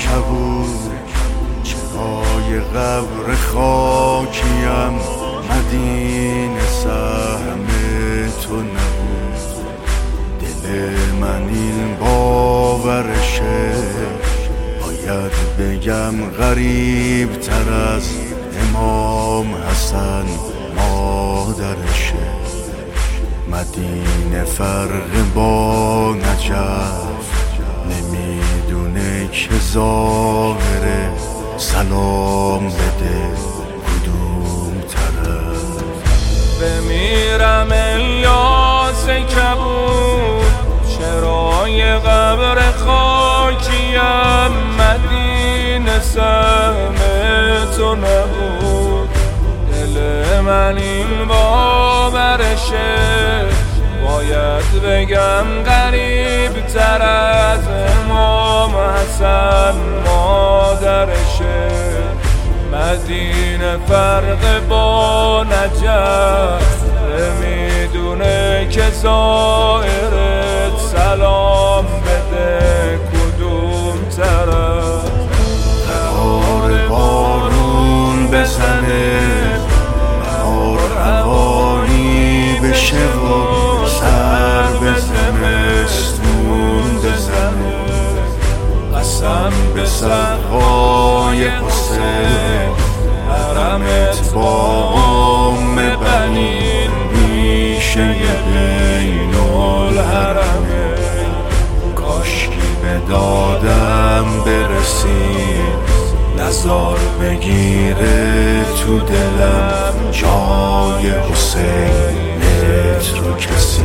کبود، چرای قبر خاکیم مدینه سهم تو نبود. دل من این باورشه، باید بگم غریب تر از امام حسن مادرشه. مدینه فرق با نجف نمیدونه که ظاهره، سلام بده کدوم طرف. بمیرم الیاس کبود، چرای قبر خاکیم مدینه سهم تو نبود. دل من این باورشه، باید بگم غریب تر از امام حسن مادرشه. مدینه فرق با نجف نمیدونه که زائرت سلام بده کدوم طرف. قرار بارون بزنه، بهار هوایی بشه و سر به زمستون بزنه. قسم به سقای حسین، حرمت با بنین میشه بین الحرمین. کاشکی به دادم برسید، نزار بگیره تو دلم جای حسینت رو کسی.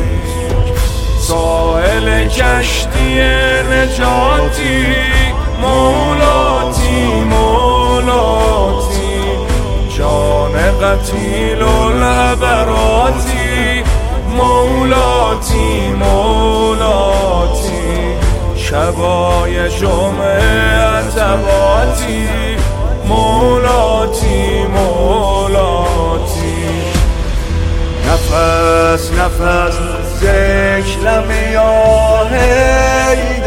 ساحل کشتی نجاتی، مولاتی مولاتی، جان قتیل العبراتی، مولاتی مولاتی، شبای جمعه عتباتی، مولاتی مولاتی. نفس نفس ذکر لب یا حیدر،